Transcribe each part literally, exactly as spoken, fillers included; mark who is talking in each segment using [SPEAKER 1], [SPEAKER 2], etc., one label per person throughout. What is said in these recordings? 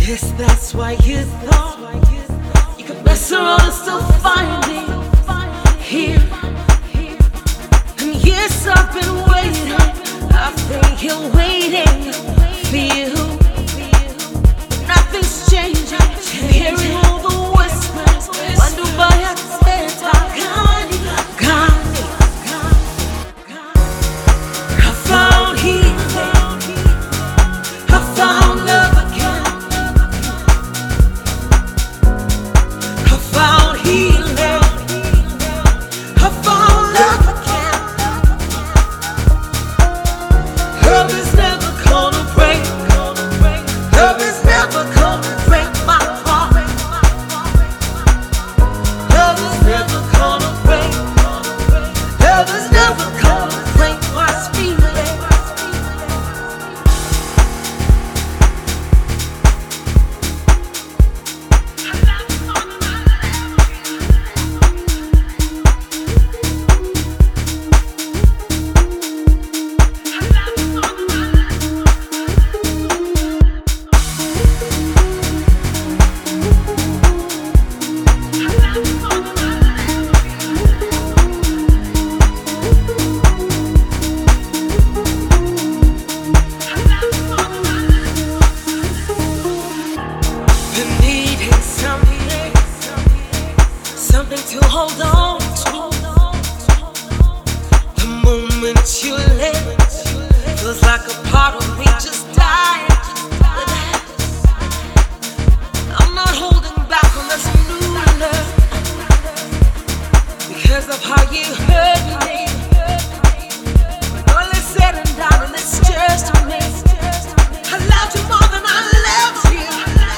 [SPEAKER 1] Guess that's why you thought you could mess around and still find me here. And yes, I've been waiting. I've been here waiting for you. Nothing's changing. Hearing all the whispers. Wonder why I said Gandhi, Gandhi. I found healing. I found love again. I found healing. I found love again. Love is never gonna break. Love is never gonna break my heart. Love is never gonna break. Love is never gonna break my spirit. Been needing something, something to hold on to. The moment you left, feels like a part of me just died. I'm not holding back on this new love because of how you hurt me. When all is said and done, and it's just me. I loved you more than I loved you.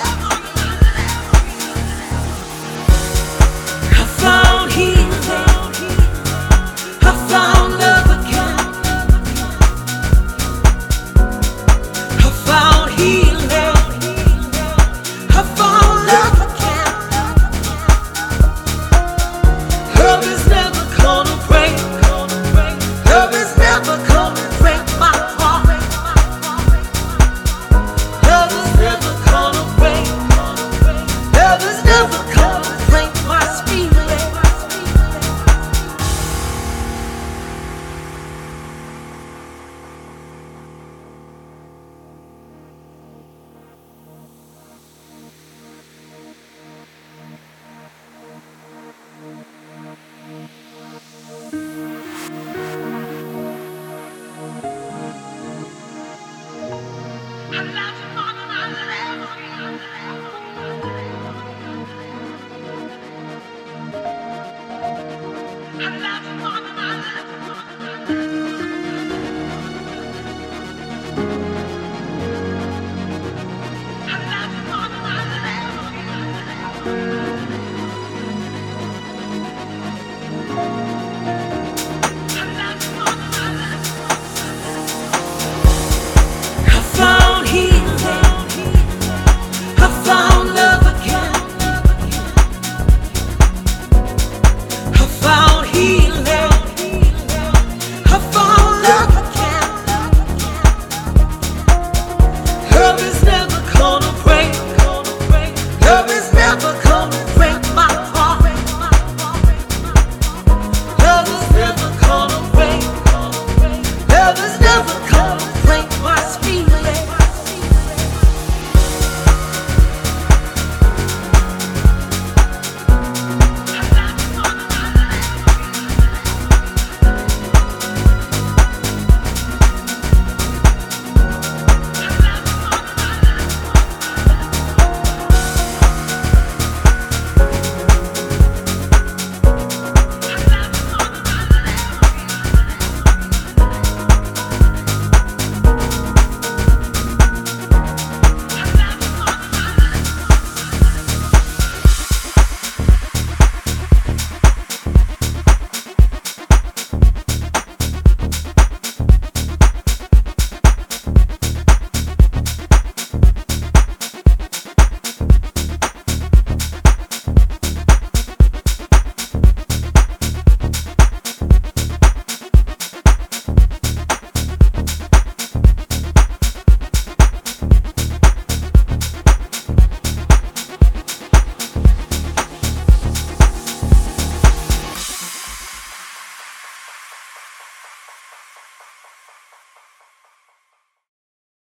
[SPEAKER 1] I found healing. I found love again. I found healing. I found love again. Love is never gonna break. Love is never gonna break my heart. Love is never gonna break. Love is never gonna break my spirit. I love you more than I love you.